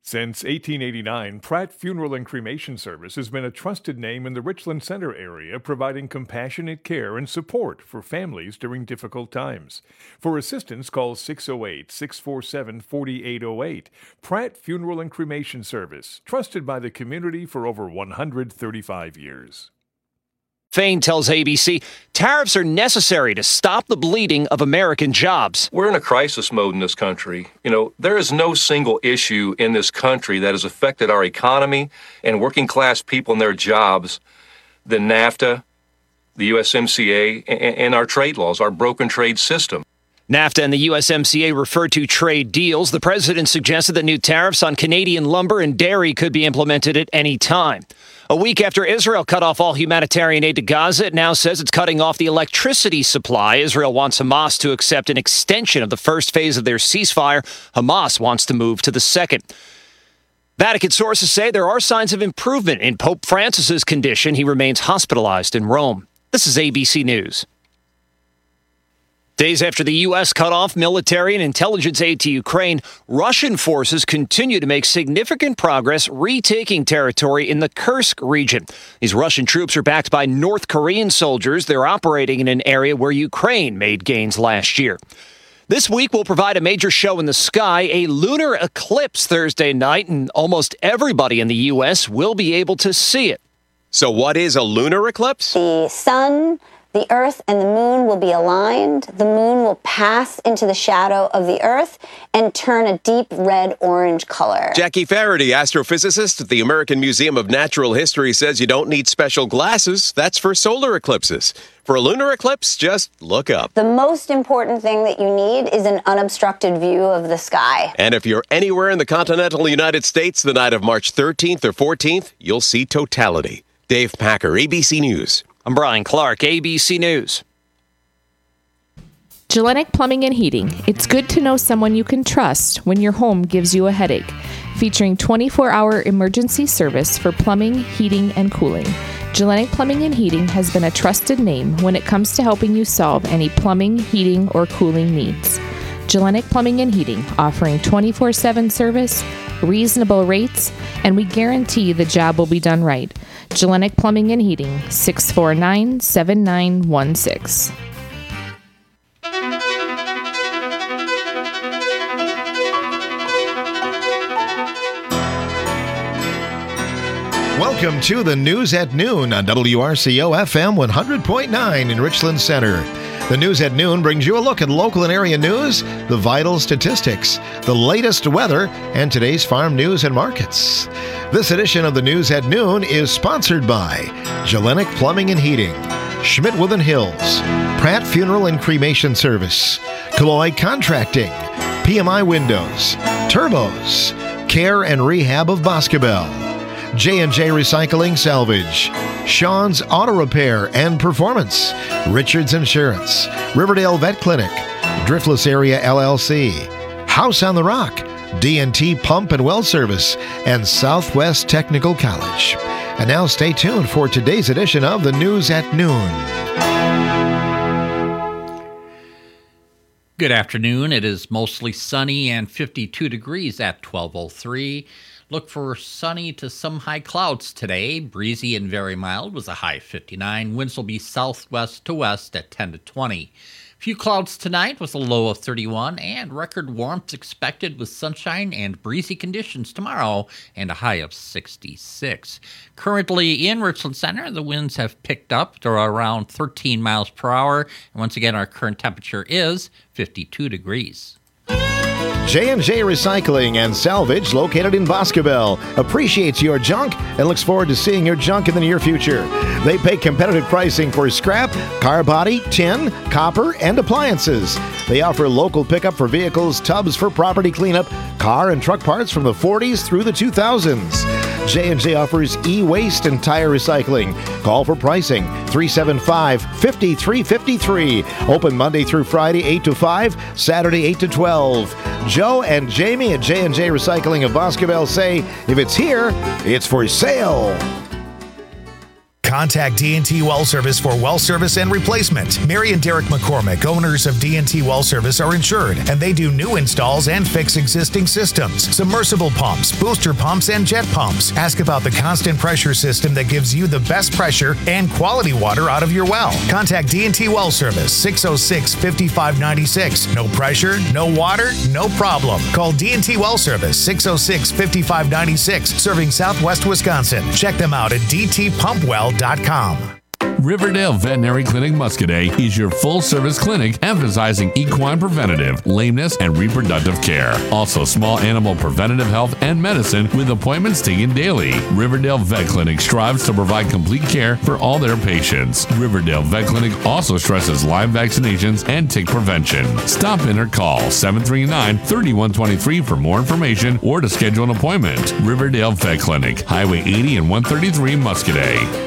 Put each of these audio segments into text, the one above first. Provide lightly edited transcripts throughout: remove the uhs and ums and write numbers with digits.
Since 1889, Pratt Funeral and Cremation Service has been a trusted name in the Richland Center area, providing compassionate care and support for families during difficult times. For assistance, call 608-647-4808. Pratt Funeral and Cremation Service, trusted by the community for over 135 years. Fain tells ABC tariffs are necessary to stop the bleeding of American jobs. We're in a crisis mode in this country. There is no single issue in this country that has affected our economy and working class people and their jobs than NAFTA, the USMCA, and our trade laws, our broken trade system. NAFTA and the USMCA refer to trade deals. The president suggested that new tariffs on Canadian lumber and dairy could be implemented at any time. A week after Israel cut off all humanitarian aid to Gaza, it now says it's cutting off the electricity supply. Israel wants Hamas to accept an extension of the first phase of their ceasefire. Hamas wants to move to the second. Vatican sources say there are signs of improvement in Pope Francis's condition. He remains hospitalized in Rome. This is ABC News. Days after the U.S. cut off military and intelligence aid to Ukraine, Russian forces continue to make significant progress retaking territory in the Kursk region. These Russian troops are backed by North Korean soldiers. They're operating in an area where Ukraine made gains last year. This week, we'll provide a major show in the sky, a lunar eclipse Thursday night, and almost everybody in the U.S. will be able to see it. So what is a lunar eclipse? The sun, the Earth, and the moon will be aligned. The moon will pass into the shadow of the Earth and turn a deep red-orange color. Jackie Faraday, astrophysicist at the American Museum of Natural History, says you don't need special glasses. That's for solar eclipses. For a lunar eclipse, just look up. The most important thing that you need is an unobstructed view of the sky. And if you're anywhere in the continental United States the night of March 13th or 14th, you'll see totality. Dave Packer, ABC News. I'm Brian Clark, ABC News. Gellenic Plumbing and Heating. It's good to know someone you can trust when your home gives you a headache. Featuring 24-hour emergency service for plumbing, heating, and cooling. Gellenic Plumbing and Heating has been a trusted name when it comes to helping you solve any plumbing, heating, or cooling needs. Gellenic Plumbing and Heating, offering 24/7 service, reasonable rates, and we guarantee the job will be done right. Gellenic Plumbing and Heating, 649-7916. Welcome to the News at Noon on WRCO FM 100.9 in Richland Center. The News at Noon brings you a look at local and area news, the vital statistics, the latest weather, and today's farm news and markets. This edition of the News at Noon is sponsored by Gellenic Plumbing and Heating, Schmidt-Withen Hills, Pratt Funeral and Cremation Service, Colloy Contracting, PMI Windows, Turbos, Care and Rehab of Boscobel, J&J Recycling Salvage, Sean's Auto Repair and Performance, Richards Insurance, Riverdale Vet Clinic, Driftless Area LLC, House on the Rock, D&T Pump and Well Service, and Southwest Technical College. And now stay tuned for today's edition of the News at Noon. Good afternoon. It is mostly sunny and 52 degrees at 12:03. Look for sunny to some high clouds today. Breezy and very mild was a high of 59. Winds will be southwest to west at 10 to 20. Few clouds tonight with a low of 31, and record warmth expected with sunshine and breezy conditions tomorrow and a high of 66. Currently in Richland Center, the winds have picked up to around 13 miles per hour. And once again, our current temperature is 52 degrees. J&J Recycling and Salvage, located in Boscobel, appreciates your junk and looks forward to seeing your junk in the near future. They pay competitive pricing for scrap, car body, tin, copper, and appliances. They offer local pickup for vehicles, tubs for property cleanup, car and truck parts from the 40s through the 2000s. J&J offers e-waste and tire recycling. Call for pricing, 375-5353. Open Monday through Friday, 8 to 5, Saturday, 8 to 12. Joe and Jamie at J&J Recycling of Boscobel say, if it's here, it's for sale. Contact D&T Well Service for well service and replacement. Mary and Derek McCormick, owners of D&T Well Service, are insured, and they do new installs and fix existing systems, submersible pumps, booster pumps, and jet pumps. Ask about the constant pressure system that gives you the best pressure and quality water out of your well. Contact D&T Well Service, 606-5596. No pressure, no water, no problem. Call D&T Well Service, 606-5596, serving Southwest Wisconsin. Check them out at dtpumpwell.com. Riverdale Veterinary Clinic Muscadet is your full-service clinic emphasizing equine preventative, lameness, and reproductive care. Also, small animal preventative health and medicine with appointments taken daily. Riverdale Vet Clinic strives to provide complete care for all their patients. Riverdale Vet Clinic also stresses Lyme vaccinations and tick prevention. Stop in or call 739-3123 for more information or to schedule an appointment. Riverdale Vet Clinic, Highway 80 and 133 Muscadet.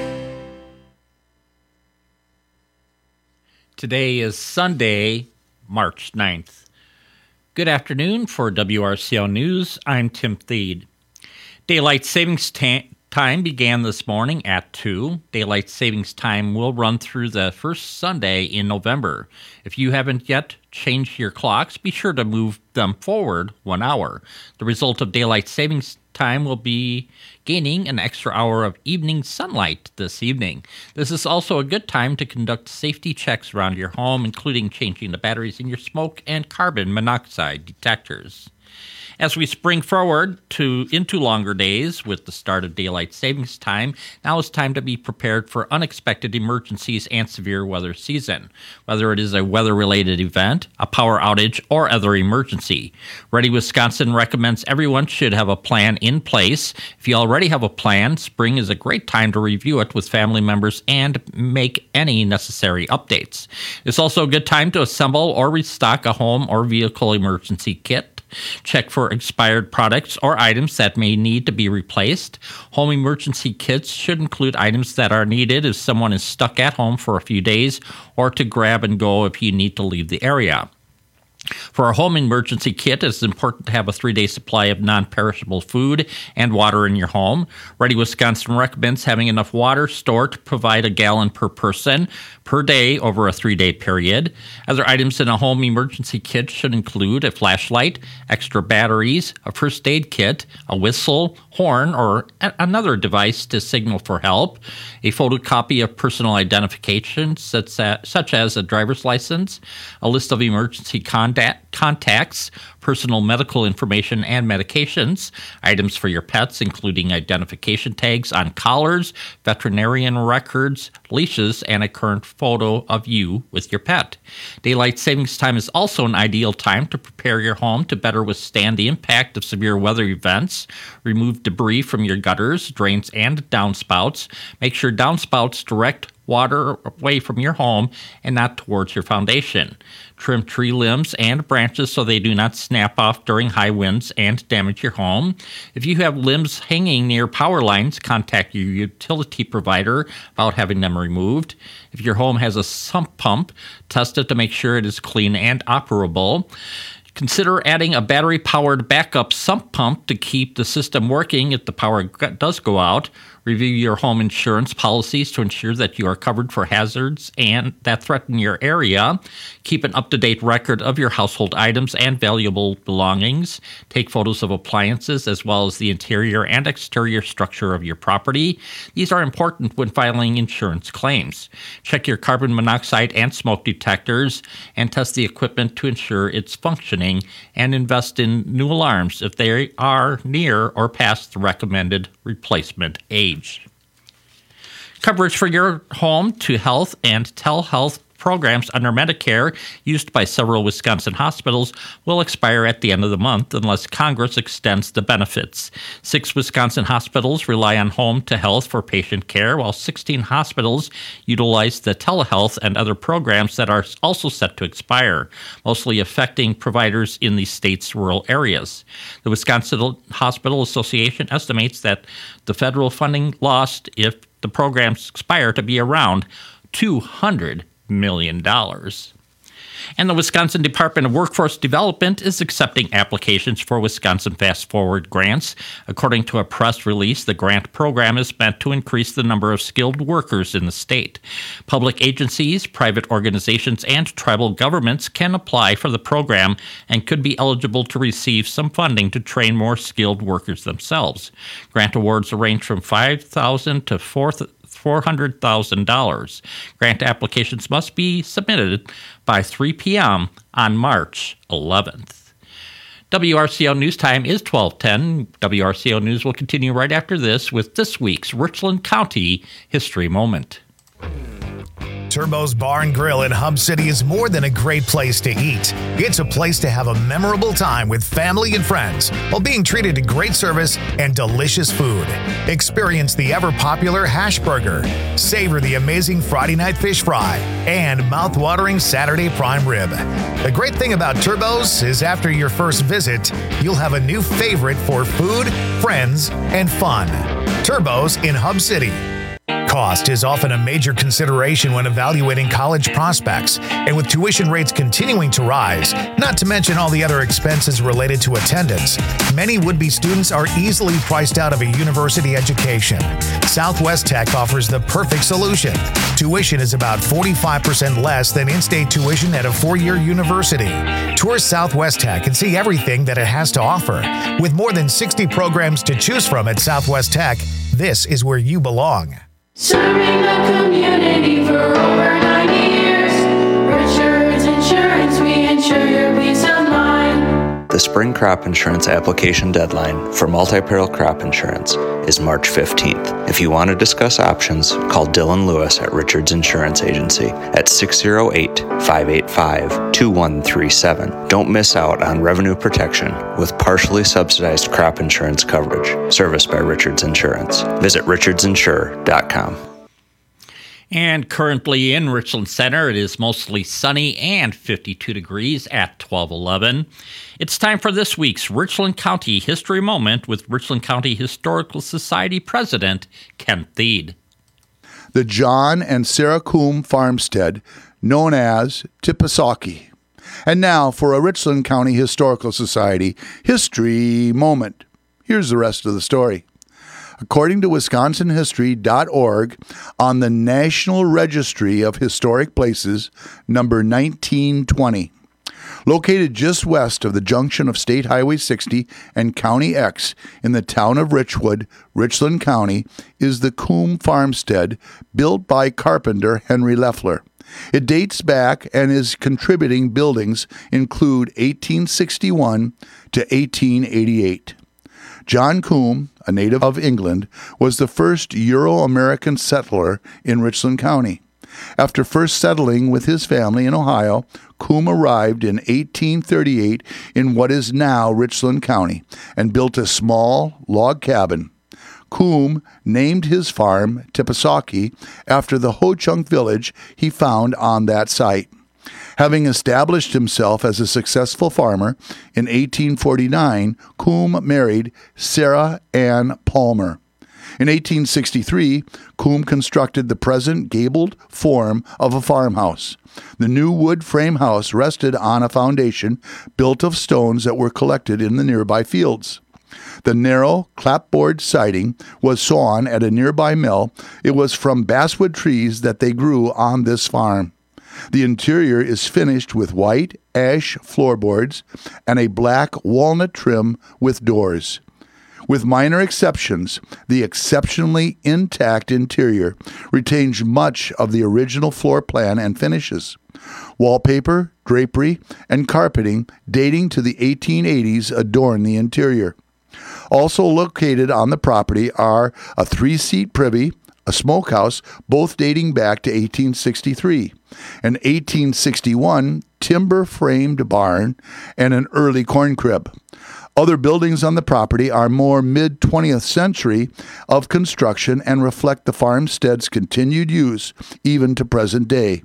Today is Sunday, March 9th. Good afternoon for WRCL News. I'm Tim Thede. Daylight Savings Time began this morning at 2. Daylight Savings Time will run through the first Sunday in November. If you haven't yet changed your clocks, be sure to move them forward 1 hour. The result of Daylight Savings Time will be gaining an extra hour of evening sunlight this evening. This is also a good time to conduct safety checks around your home, including changing the batteries in your smoke and carbon monoxide detectors. As we spring forward into longer days with the start of Daylight Savings Time, now is time to be prepared for unexpected emergencies and severe weather season, whether it is a weather-related event, a power outage, or other emergency. Ready Wisconsin recommends everyone should have a plan in place. If you already have a plan, spring is a great time to review it with family members and make any necessary updates. It's also a good time to assemble or restock a home or vehicle emergency kit. Check for expired products or items that may need to be replaced. Home emergency kits should include items that are needed if someone is stuck at home for a few days or to grab and go if you need to leave the area. For a home emergency kit, it's important to have a 3-day supply of non-perishable food and water in your home. Ready Wisconsin recommends having enough water stored to provide a gallon per person per day over a 3-day period. Other items in a home emergency kit should include a flashlight, extra batteries, a first aid kit, a whistle, horn, or another device to signal for help, a photocopy of personal identification such as a driver's license, a list of emergency contacts, personal medical information and medications, items for your pets including identification tags on collars, veterinarian records, leashes, and a current photo of you with your pet. Daylight Savings Time is also an ideal time to prepare your home to better withstand the impact of severe weather events. Remove debris from your gutters, drains, and downspouts. Make sure downspouts direct water away from your home and not towards your foundation. Trim tree limbs and branches so they do not snap off during high winds and damage your home. If you have limbs hanging near power lines, contact your utility provider about having them removed. If your home has a sump pump, test it to make sure it is clean and operable. Consider adding a battery-powered backup sump pump to keep the system working if the power does go out. Review your home insurance policies to ensure that you are covered for hazards and that threaten your area. Keep an up-to-date record of your household items and valuable belongings. Take photos of appliances as well as the interior and exterior structure of your property. These are important when filing insurance claims. Check your carbon monoxide and smoke detectors and test the equipment to ensure it's functioning, and invest in new alarms if they are near or past the recommended replacement age. Coverage for your home to health and telehealth programs under Medicare used by several Wisconsin hospitals will expire at the end of the month unless Congress extends the benefits. 6 Wisconsin hospitals rely on home to health for patient care, while 16 hospitals utilize the telehealth and other programs that are also set to expire, mostly affecting providers in the state's rural areas. The Wisconsin Hospital Association estimates that the federal funding lost if the programs expire to be around $200 million. And the Wisconsin Department of Workforce Development is accepting applications for Wisconsin Fast Forward grants. According to a press release, the grant program is meant to increase the number of skilled workers in the state. Public agencies, private organizations, and tribal governments can apply for the program and could be eligible to receive some funding to train more skilled workers themselves. Grant awards range from $5,000 to $400,000. Grant applications must be submitted by 3 p.m. on March 11th. WRCO News Time is 12:10. WRCO News will continue right after this with this week's Richland County History Moment. Turbo's Bar and Grill in Hub City is more than a great place to eat. It's a place to have a memorable time with family and friends while being treated to great service and delicious food. Experience the ever-popular hash burger, savor the amazing Friday night fish fry, and mouth-watering Saturday prime rib. The great thing about Turbo's is after your first visit, you'll have a new favorite for food, friends, and fun. Turbo's in Hub City. Cost is often a major consideration when evaluating college prospects, and with tuition rates continuing to rise, not to mention all the other expenses related to attendance, many would-be students are easily priced out of a university education. Southwest Tech offers the perfect solution. Tuition is about 45% less than in-state tuition at a four-year university. Tour Southwest Tech and see everything that it has to offer. With more than 60 programs to choose from at Southwest Tech, this is where you belong. Serving the community for over 90 years. Richards Insurance, we insure your peace of mind. The spring crop insurance application deadline for multi-peril crop insurance is March 15th. If you want to discuss options, call Dylan Lewis at Richards Insurance Agency at 608-585-2137. Don't miss out on revenue protection with partially subsidized crop insurance coverage. Serviced by Richards Insurance. Visit richardsinsure.com. And currently in Richland Center, it is mostly sunny and 52 degrees at 12:11. It's time for this week's Richland County History Moment with Richland County Historical Society President Ken Thiede. The John and Sarah Coombe farmstead, known as Tippasawkee. And now for a Richland County Historical Society History Moment. Here's the rest of the story. According to WisconsinHistory.org, on the National Registry of Historic Places, number 1920, located just west of the junction of State Highway 60 and County X in the town of Richwood, Richland County, is the Coombe Farmstead, built by carpenter Henry Leffler. It dates back, and his contributing buildings include 1861 to 1888. John Coombe, a native of England, was the first Euro-American settler in Richland County. After first settling with his family in Ohio, Coombe arrived in 1838 in what is now Richland County and built a small log cabin. Coombe named his farm Tippasawkee after the Ho-Chunk village he found on that site. Having established himself as a successful farmer, in 1849, Coombe married Sarah Ann Palmer. In 1863, Coombe constructed the present gabled form of a farmhouse. The new wood frame house rested on a foundation built of stones that were collected in the nearby fields. The narrow clapboard siding was sawn at a nearby mill. It was from basswood trees that they grew on this farm. The interior is finished with white ash floorboards and a black walnut trim with doors. With minor exceptions, the exceptionally intact interior retains much of the original floor plan and finishes. Wallpaper, drapery, and carpeting dating to the 1880s adorn the interior. Also located on the property are a 3-seat privy, a smokehouse, both dating back to 1863, an 1861 timber-framed barn, and an early corn crib. Other buildings on the property are more mid-20th century of construction and reflect the farmstead's continued use even to present day.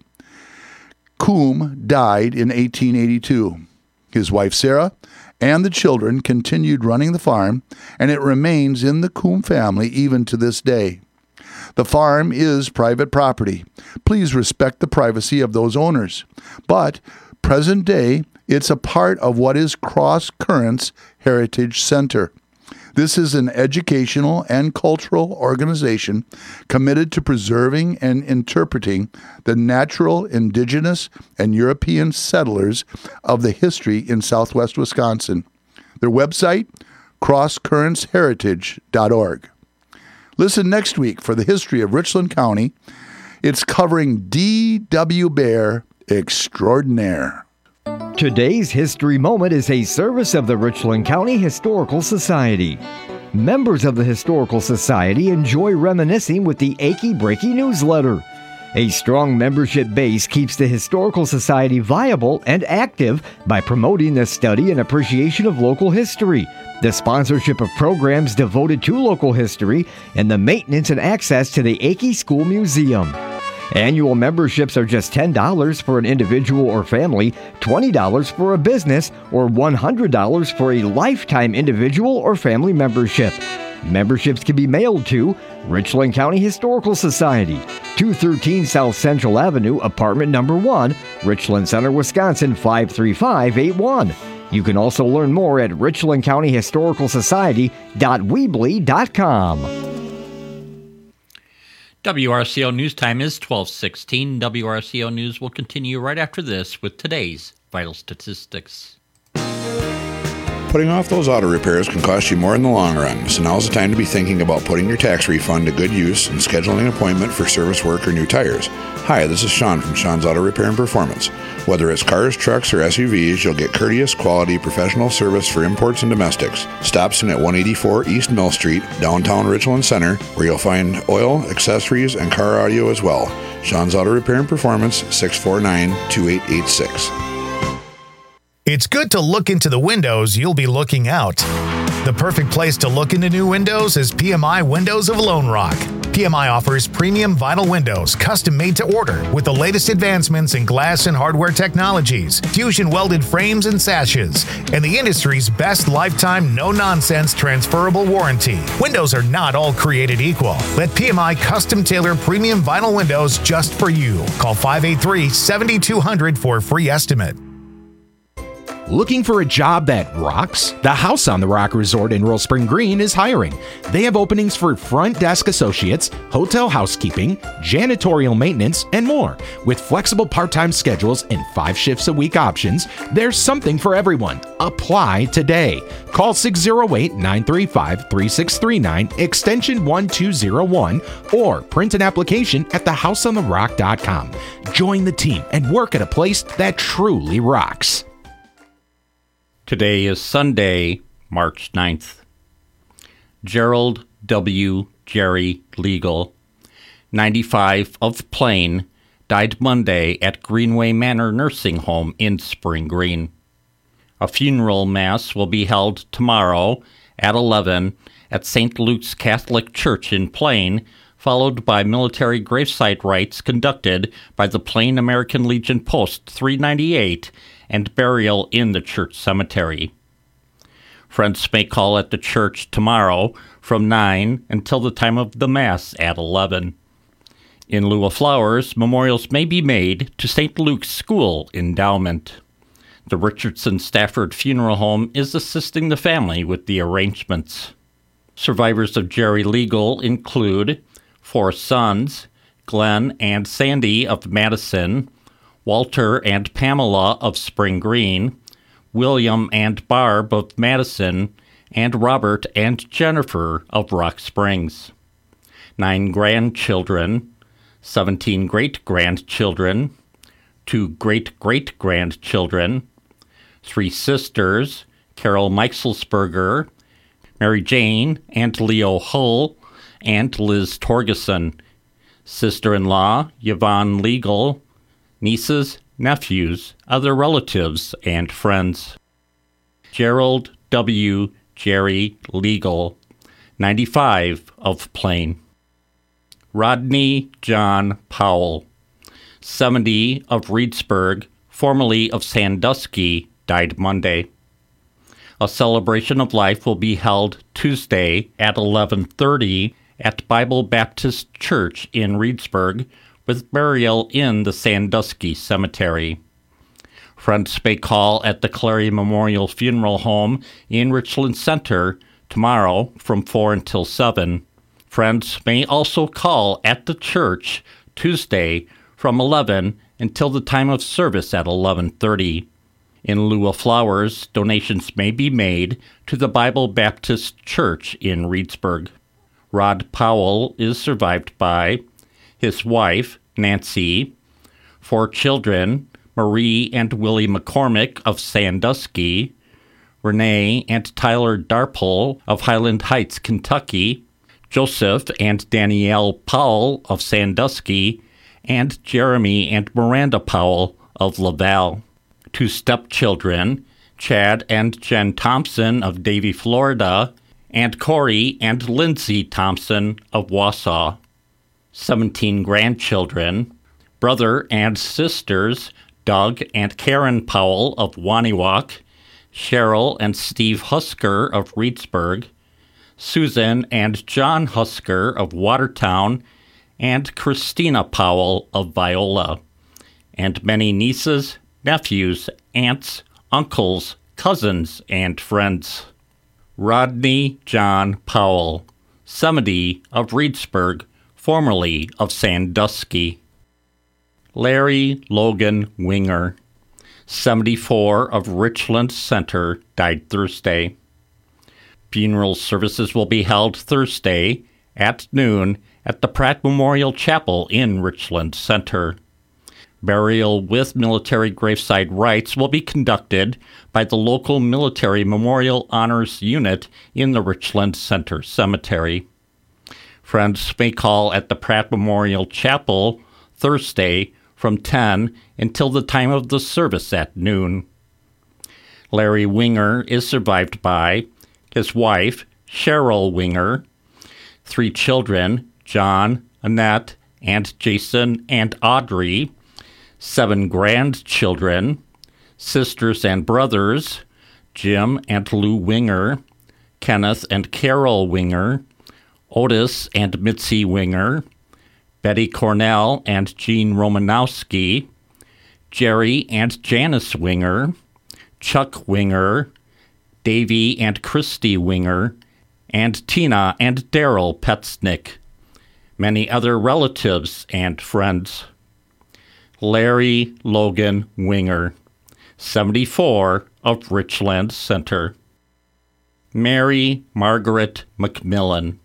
Coombe died in 1882. His wife Sarah and the children continued running the farm, and it remains in the Coombe family even to this day. The farm is private property. Please respect the privacy of those owners. But Present day, it's a part of what is Cross Currents Heritage Center. This is an educational and cultural organization committed to preserving and interpreting the natural, indigenous, and European settlers of the history in southwest Wisconsin. Their website, crosscurrentsheritage.org. Listen next week for the history of Richland County. It's covering D.W. Bear Extraordinaire. Today's History Moment is a service of the Richland County Historical Society. Members of the Historical Society enjoy reminiscing with the Achy Breaky newsletter. A strong membership base keeps the Historical Society viable and active by promoting the study and appreciation of local history, the sponsorship of programs devoted to local history, and the maintenance and access to the Achy School Museum. Annual memberships are just $10 for an individual or family, $20 for a business, or $100 for a lifetime individual or family membership. Memberships can be mailed to Richland County Historical Society, 213 South Central Avenue, apartment number 1, Richland Center, Wisconsin 53581. You can also learn more at richlandcountyhistoricalsociety.weebly.com. WRCO News Time is 12:16. WRCO News will continue right after this with today's vital statistics. Putting off those auto repairs can cost you more in the long run, so now's the time to be thinking about putting your tax refund to good use and scheduling an appointment for service work or new tires. Hi, this is Sean from Sean's Auto Repair and Performance. Whether it's cars, trucks, or SUVs, you'll get courteous, quality, professional service for imports and domestics. Stops in at 184 East Mill Street, downtown Richland Center, where you'll find oil, accessories, and car audio as well. Sean's Auto Repair and Performance, 649-2886. It's good to look into the windows you'll be looking out. The perfect place to look into new windows is PMI Windows of Lone Rock. PMI offers premium vinyl windows, custom made to order, with the latest advancements in glass and hardware technologies, fusion welded frames and sashes, and the industry's best lifetime no-nonsense transferable warranty. Windows are not all created equal. Let PMI custom tailor premium vinyl windows just for you. Call 583-7200 for a free estimate. Looking for a job that rocks? The House on the Rock Resort in Royal Spring Green is hiring. They have openings for front desk associates, hotel housekeeping, janitorial maintenance, and more. With flexible part-time schedules and 5 shifts a week options, there's something for everyone. Apply today. Call 608-935-3639, extension 1201, or print an application at thehouseontherock.com. Join the team and work at a place that truly rocks. Today is Sunday, March 9th. Gerald W. Jerry Legal, 95, of Plain, died Monday at Greenway Manor Nursing Home in Spring Green. A funeral mass will be held tomorrow at 11 at St. Luke's Catholic Church in Plain, followed by military gravesite rites conducted by the Plain American Legion Post 398 and burial in the church cemetery. Friends may call at the church tomorrow from 9 until the time of the Mass at 11. In lieu of flowers, memorials may be made to St. Luke's School Endowment. The Richardson Stafford Funeral Home is assisting the family with the arrangements. Survivors of Jerry Legal include 4 sons, Glenn and Sandy of Madison, Walter and Pamela of Spring Green, William and Barb of Madison, and Robert and Jennifer of Rock Springs. 9 grandchildren, 17 great-grandchildren, 2 great-great-grandchildren, 3 sisters, Carol Meixelsberger, Mary Jane and Leo Hull, and Liz Torgeson, sister-in-law Yvonne Legal, nieces, nephews, other relatives, and friends. Gerald W. Jerry Legal, 95, of Plain. Rodney John Powell, 70, of Reedsburg, formerly of Sandusky, died Monday. A celebration of life will be held Tuesday at 11:30 at Bible Baptist Church in Reedsburg, with burial in the Sandusky Cemetery. Friends may call at the Clary Memorial Funeral Home in Richland Center tomorrow from 4 until 7. Friends may also call at the church Tuesday from 11 until the time of service at 11:30. In lieu of flowers, donations may be made to the Bible Baptist Church in Reedsburg. Rod Powell is survived by his wife, Nancy, 4 children, Marie and Willie McCormick of Sandusky, Renee and Tyler Darpole of Highland Heights, Kentucky, Joseph and Danielle Powell of Sandusky, and Jeremy and Miranda Powell of Laval. 2 stepchildren, Chad and Jen Thompson of Davie, Florida, and Corey and Lindsay Thompson of Wausau. 17 grandchildren, brother and sisters Doug and Karen Powell of Waniwak, Cheryl and Steve Husker of Reedsburg, Susan and John Husker of Watertown, and Christina Powell of Viola, and many nieces, nephews, aunts, uncles, cousins, and friends. Rodney John Powell, 70 of Reedsburg, formerly of Sandusky. Larry Logan Winger, 74 of Richland Center, died Thursday. Funeral services will be held Thursday at noon at the Pratt Memorial Chapel in Richland Center. Burial with military graveside rites will be conducted by the local Military Memorial Honors Unit in the Richland Center Cemetery. Friends may call at the Pratt Memorial Chapel Thursday from 10 until the time of the service at noon. Larry Winger is survived by his wife, Cheryl Winger, 3 children, John, Annette, and Jason and Audrey, 7 grandchildren, sisters and brothers, Jim and Lou Winger, Kenneth and Carol Winger, Otis and Mitzi Winger, Betty Cornell and Jean Romanowski, Jerry and Janice Winger, Chuck Winger, Davy and Christy Winger, and Tina and Daryl Petznick. Many other relatives and friends. Larry Logan Winger, 74 of Richland Center. Mary Margaret McMillan,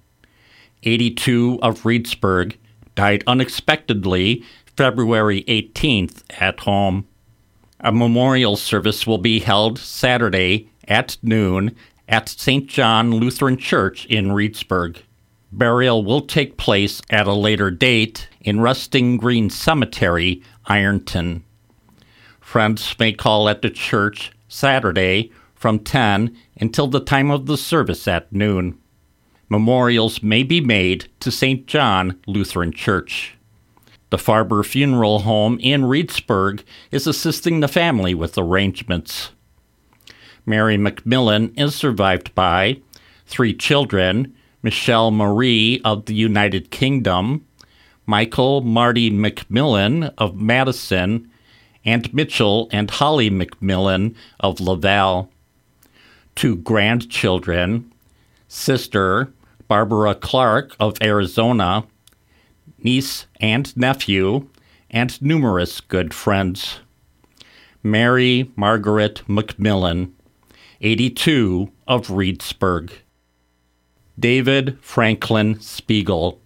82 of Reedsburg, died unexpectedly February 18th at home. A memorial service will be held Saturday at noon at St. John Lutheran Church in Reedsburg. Burial will take place at a later date in Rusting Green Cemetery, Ironton. Friends may call at the church Saturday from 10 until the time of the service at noon. Memorials may be made to St. John Lutheran Church. The Farber Funeral Home in Reedsburg is assisting the family with arrangements. Mary McMillan is survived by 3 children, Michelle Marie of the United Kingdom, Michael Marty McMillan of Madison, and Mitchell and Holly McMillan of Laval. 2 grandchildren, sister Barbara Clark of Arizona, niece and nephew, and numerous good friends. Mary Margaret McMillan, 82 of Reedsburg. David Franklin Spiegel,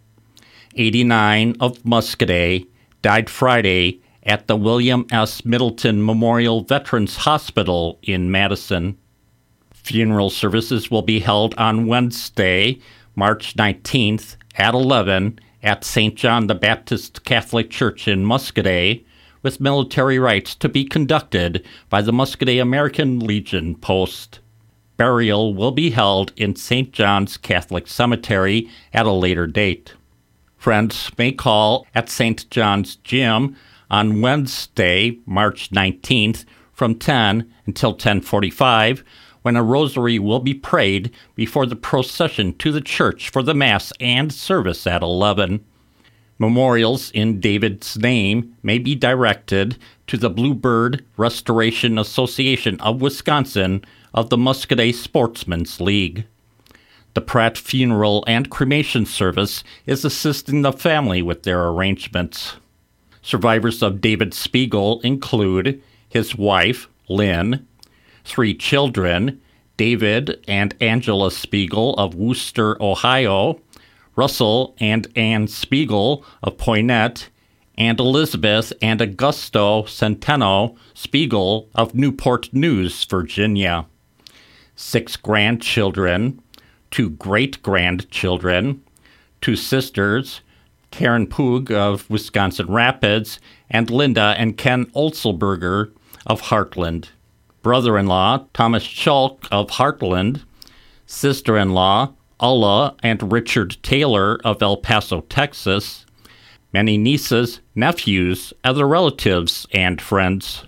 89 of Muscadet, died Friday at the William S. Middleton Memorial Veterans Hospital in Madison. Funeral services will be held on Wednesday, March 19th at 11 at St. John the Baptist Catholic Church in Muscadet, with military rites to be conducted by the Muscadet American Legion Post. Burial will be held in St. John's Catholic Cemetery at a later date. Friends may call at St. John's Gym on Wednesday, March 19th from 10 until 10:45, when a rosary will be prayed before the procession to the church for the Mass and service at 11. Memorials in David's name may be directed to the Bluebird Restoration Association of Wisconsin of the Muscadet Sportsmen's League. The Pratt Funeral and Cremation Service is assisting the family with their arrangements. Survivors of David Spiegel include his wife, Lynn, 3 children, David and Angela Spiegel of Wooster, Ohio, Russell and Ann Spiegel of Poynette, and Elizabeth and Augusto Centeno Spiegel of Newport News, Virginia. 6 grandchildren, 2 great-grandchildren, 2 sisters, Karen Poog of Wisconsin Rapids, and Linda and Ken Olselberger of Heartland. Brother-in-law, Thomas Schulk of Heartland. Sister-in-law, Ulla and Richard Taylor of El Paso, Texas. Many nieces, nephews, other relatives, and friends.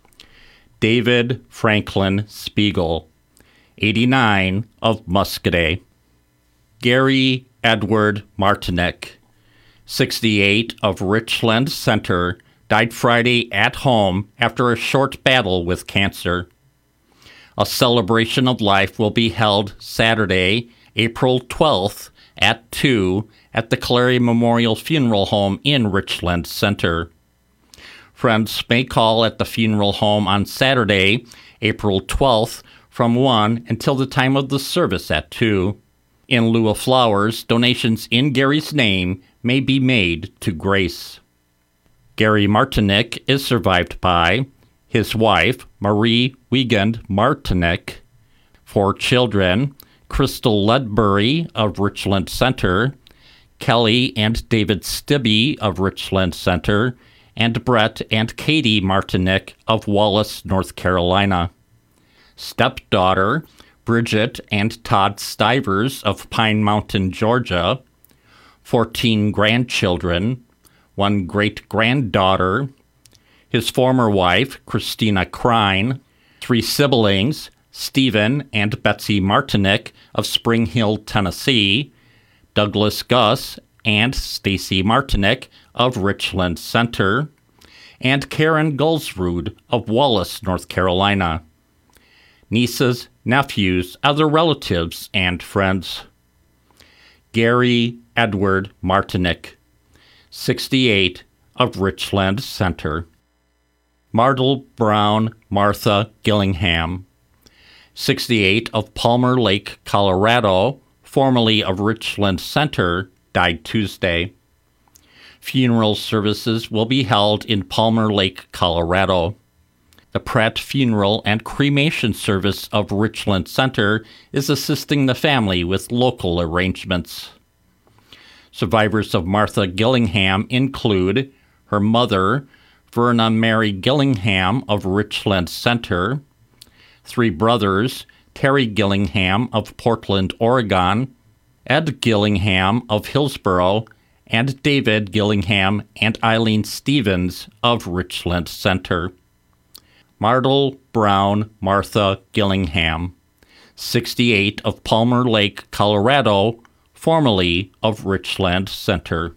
David Franklin Spiegel, 89, of Muscadet. Gary Edward Martinek, 68, of Richland Center, died Friday at home after a short battle with cancer. A celebration of life will be held Saturday, April 12th at 2 at the Clary Memorial Funeral Home in Richland Center. Friends may call at the funeral home on Saturday, April 12th from 1 until the time of the service at 2. In lieu of flowers, donations in Gary's name may be made to Grace. Gary Martinek is survived by his wife, Marie Wiegand Martinek, 4 children, Crystal Ledbury of Richland Center, Kelly and David Stibbe of Richland Center, and Brett and Katie Martinek of Wallace, North Carolina. Stepdaughter, Bridget and Todd Stivers of Pine Mountain, Georgia. 14 grandchildren, 1 great-granddaughter, his former wife, Christina Krein, 3 siblings, Stephen and Betsy Martinek of Spring Hill, Tennessee, Douglas Gus and Stacy Martinek of Richland Center, and Karen Gulsrud of Wallace, North Carolina. Nieces, nephews, other relatives, and friends. Gary Edward Martinek, 68, of Richland Center. Mardel Brown Martha Gillingham, 68, of Palmer Lake, Colorado, formerly of Richland Center, died Tuesday. Funeral services will be held in Palmer Lake, Colorado. The Pratt Funeral and Cremation Service of Richland Center is assisting the family with local arrangements. Survivors of Martha Gillingham include her mother, Verna Mary Gillingham of Richland Center, 3 brothers, Terry Gillingham of Portland, Oregon, Ed Gillingham of Hillsboro, and David Gillingham and Eileen Stevens of Richland Center. Mardel Brown Martha Gillingham, 68, of Palmer Lake, Colorado, formerly of Richland Center.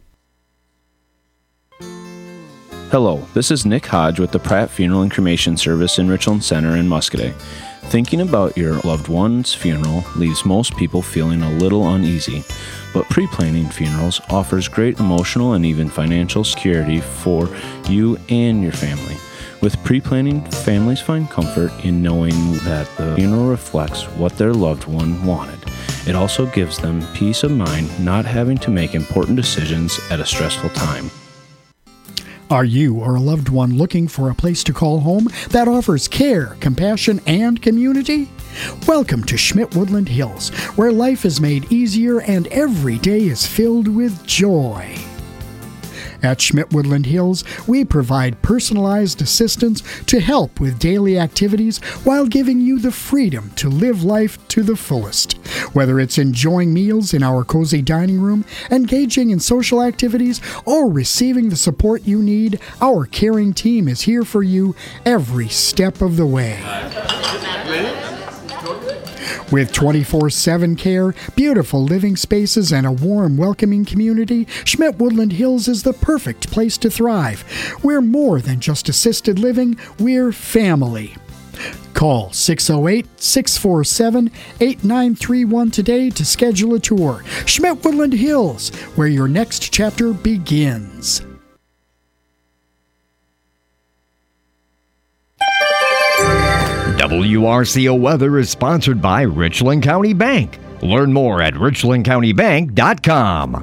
Hello, this is Nick Hodge with the Pratt Funeral and Cremation Service in Richland Center in Muscadet. Thinking about your loved one's funeral leaves most people feeling a little uneasy, but pre-planning funerals offers great emotional and even financial security for you and your family. With pre-planning, families find comfort in knowing that the funeral reflects what their loved one wanted. It also gives them peace of mind not having to make important decisions at a stressful time. Are you or a loved one looking for a place to call home that offers care, compassion, and community? Welcome to Schmidt Woodland Hills, where life is made easier and every day is filled with joy. At Schmidt Woodland Hills, we provide personalized assistance to help with daily activities while giving you the freedom to live life to the fullest. Whether it's enjoying meals in our cozy dining room, engaging in social activities, or receiving the support you need, our caring team is here for you every step of the way. With 24/7 care, beautiful living spaces, and a warm, welcoming community, Schmidt Woodland Hills is the perfect place to thrive. We're more than just assisted living, we're family. Call 608-647-8931 today to schedule a tour. Schmidt Woodland Hills, where your next chapter begins. WRCO Weather is sponsored by Richland County Bank. Learn more at richlandcountybank.com.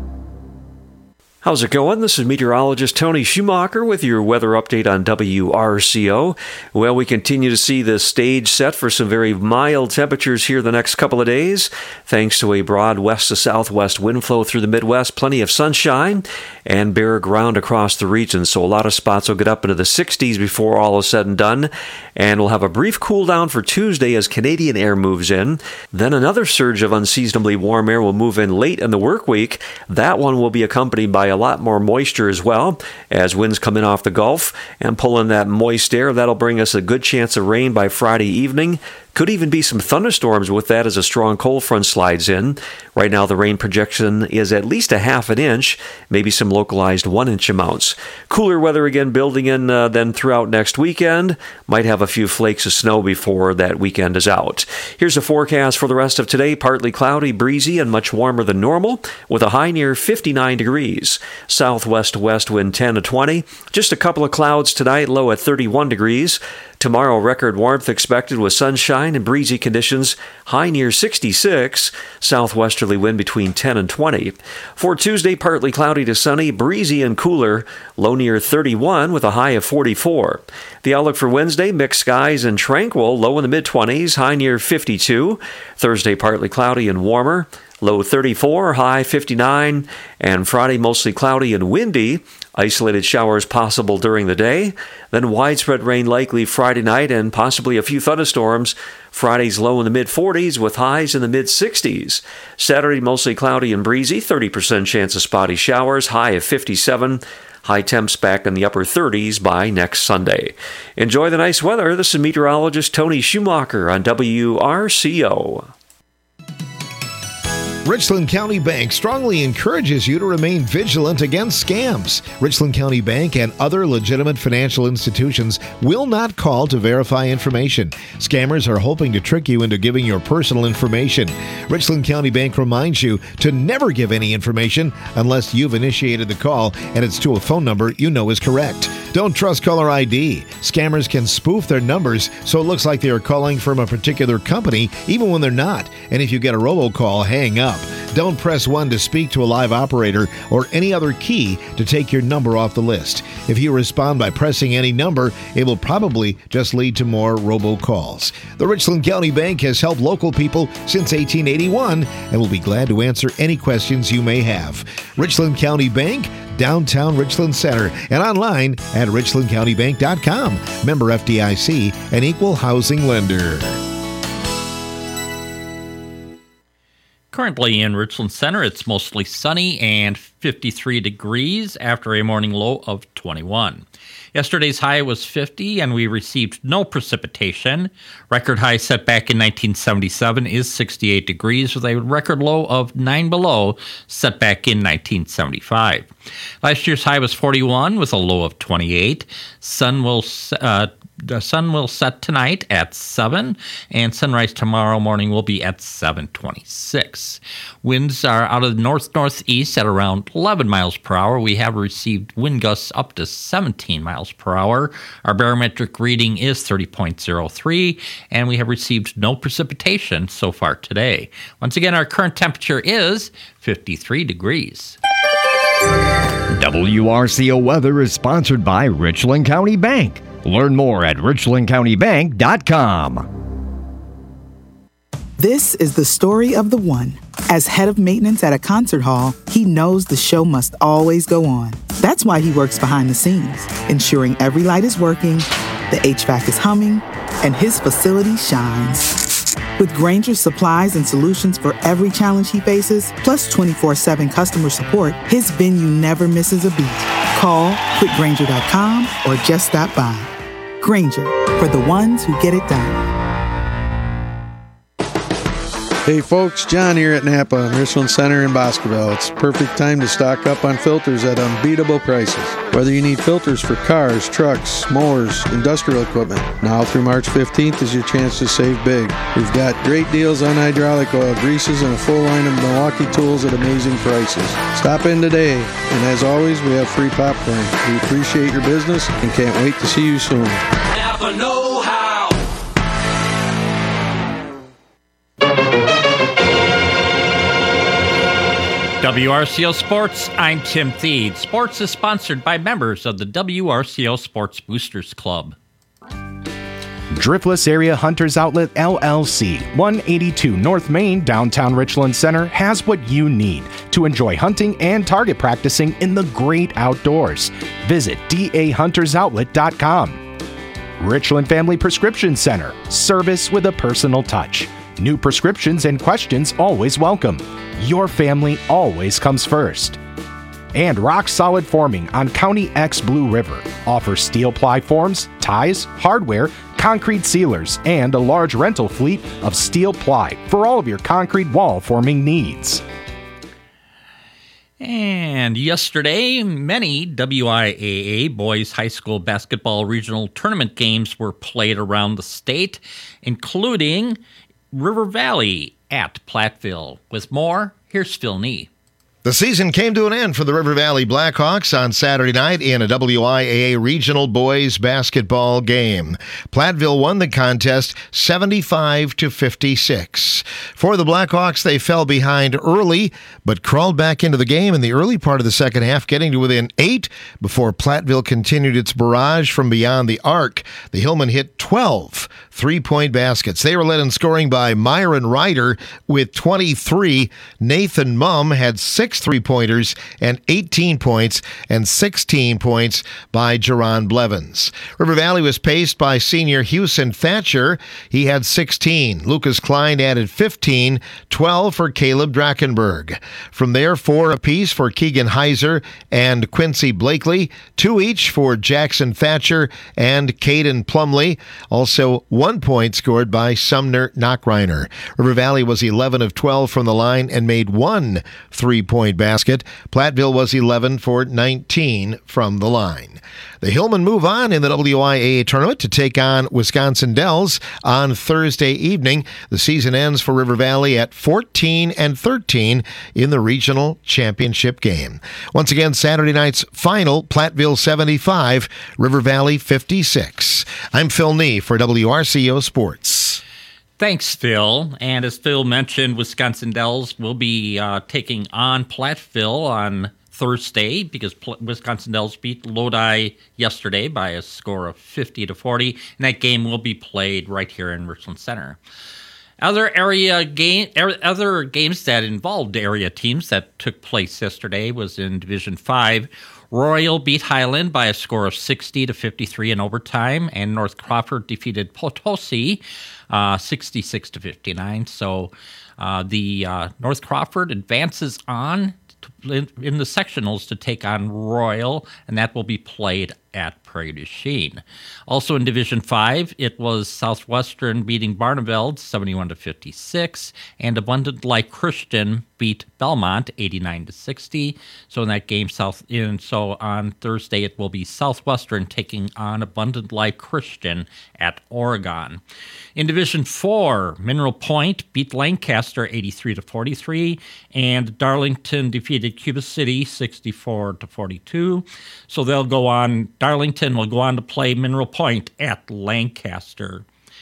How's it going? This is meteorologist Tony Schumacher with your weather update on WRCO. Well, we continue to see the stage set for some very mild temperatures here the next couple of days, thanks to a broad west to southwest wind flow through the Midwest, plenty of sunshine, and bare ground across the region. So a lot of spots will get up into the 60s before all is said and done, and we'll have a brief cool down for Tuesday as Canadian air moves in. Then another surge of unseasonably warm air will move in late in the work week. That one will be accompanied by a lot more moisture as well as winds come in off the Gulf and pull in that moist air. That'll bring us a good chance of rain by Friday evening. Could even be some thunderstorms with that as a strong cold front slides in. Right now the rain projection is at least a half an inch, maybe some localized 1 inch amounts. Cooler weather again building in then throughout next weekend. Might have a few flakes of snow before that weekend is out. Here's a forecast for the rest of today. Partly cloudy, breezy, and much warmer than normal with a high near 59 degrees. Southwest to west wind 10 to 20. Just a couple of clouds tonight, low at 31 degrees. Tomorrow, record warmth expected with sunshine and breezy conditions, high near 66, southwesterly wind between 10 and 20. For Tuesday, partly cloudy to sunny, breezy and cooler, low near 31 with a high of 44. The outlook for Wednesday, mixed skies and tranquil, low in the mid-20s, high near 52. Thursday, partly cloudy and warmer, low 34, high 59, and Friday mostly cloudy and windy. Isolated showers possible during the day. Then widespread rain likely Friday night and possibly a few thunderstorms. Friday's low in the mid-40s with highs in the mid-60s. Saturday mostly cloudy and breezy, 30% chance of spotty showers, high of 57. High temps back in the upper 30s by next Sunday. Enjoy the nice weather. This is meteorologist Tony Schumacher on WRCO. Richland County Bank strongly encourages you to remain vigilant against scams. Richland County Bank and other legitimate financial institutions will not call to verify information. Scammers are hoping to trick you into giving your personal information. Richland County Bank reminds you to never give any information unless you've initiated the call and it's to a phone number you know is correct. Don't trust caller ID. Scammers can spoof their numbers so it looks like they are calling from a particular company even when they're not. And if you get a robocall, hang up. Don't press 1 to speak to a live operator or any other key to take your number off the list. If you respond by pressing any number, it will probably just lead to more robocalls. The Richland County Bank has helped local people since 1881 and will be glad to answer any questions you may have. Richland County Bank, downtown Richland Center, and online at richlandcountybank.com. Member FDIC, an equal housing lender. Currently in Richland Center, it's mostly sunny and 53 degrees after a morning low of 21. Yesterday's high was 50, and we received no precipitation. Record high set back in 1977 is 68 degrees, with a record low of 9 below set back in 1975. Last year's high was 41, with a low of 28. The sun will set tonight at 7, and sunrise tomorrow morning will be at 7:26. Winds are out of the north-northeast at around 11 miles per hour. We have received wind gusts up to 17 miles per hour. Our barometric reading is 30.03, and we have received no precipitation so far today. Once again, our current temperature is 53 degrees. WRCO Weather is sponsored by Richland County Bank. Learn more at richlandcountybank.com. This is the story of the one. As head of maintenance at a concert hall, he knows the show must always go on. That's why he works behind the scenes, ensuring every light is working, the HVAC is humming, and his facility shines. With Grainger's supplies and solutions for every challenge he faces, plus 24/7 customer support, his venue never misses a beat. Call quickgrainger.com or just stop by. Grainger, for the ones who get it done. Hey folks, John here at Napa, Richland Center in Boscoville. It's perfect time to stock up on filters at unbeatable prices. Whether you need filters for cars, trucks, mowers, industrial equipment, now through March 15th is your chance to save big. We've got great deals on hydraulic oil, greases, and a full line of Milwaukee tools at amazing prices. Stop in today, and as always, we have free popcorn. We appreciate your business and can't wait to see you soon. Napa know-how. WRCO Sports, I'm Tim Thede. Sports is sponsored by members of the WRCO Sports Boosters Club. Driftless Area Hunters Outlet LLC, 182 North Main, downtown Richland Center, has what you need to enjoy hunting and target practicing in the great outdoors. Visit dahuntersoutlet.com. Richland Family Prescription Center, service with a personal touch. New prescriptions and questions always welcome. Your family always comes first. And Rock Solid Forming on County X Blue River offers steel ply forms, ties, hardware, concrete sealers, and a large rental fleet of steel ply for all of your concrete wall forming needs. And yesterday, many WIAA boys high school basketball regional tournament games were played around the state, including River Valley at Platteville. With more, here's Phil Nee. The season came to an end for the River Valley Blackhawks on Saturday night in a WIAA regional boys basketball game. Platteville won the contest 75-56. For the Blackhawks, they fell behind early, but crawled back into the game in the early part of the second half, getting to within 8 before Platteville continued its barrage from beyond the arc. The Hillmen hit 12 three-point baskets. They were led in scoring by Myron Ryder with 23. Nathan Mumm had 6 three-pointers and 18 points, and 16 points by Jerron Blevins. River Valley was paced by senior Houston Thatcher. He had 16. Lucas Klein added 15, 12 for Caleb Drachenberg. From there, 4 apiece for Keegan Heiser and Quincy Blakely, 2 each for Jackson Thatcher and Caden Plumley. Also, 1 point scored by Sumner Knockreiner. River Valley was 11 of 12 from the line and made 1 three-point basket. Platteville was 11 for 19 from the line. The Hillmen move on in the WIAA tournament to take on Wisconsin Dells on Thursday evening. The season ends for River Valley at 14-13 in the regional championship game. Once again, Saturday night's final, Platteville 75, River Valley 56. I'm Phil Nee for WRCO Sports. Thanks, Phil. And as Phil mentioned, Wisconsin Dells will be taking on Platteville on Thursday because Wisconsin Dells beat Lodi yesterday by a score of 50-40, and that game will be played right here in Richland Center. Other games that involved area teams that took place yesterday was in Division 5. Royal beat Highland by a score of 60-53 in overtime, and North Crawford defeated Potosi 66-59. So the North Crawford advances on in the sectionals to take on Royal, and that will be played at Prairie du Chien. Also in Division 5, it was Southwestern beating Barneveld 71-56, and Abundant Life Christian beat Belmont 89-60. So in that game, so on Thursday, it will be Southwestern taking on Abundant Life Christian at Oregon. In Division 4, Mineral Point beat Lancaster 83-43, and Darlington defeated Cuba City 64-42. So they'll go on. Darlington will go on to play Mineral Point at Lancaster.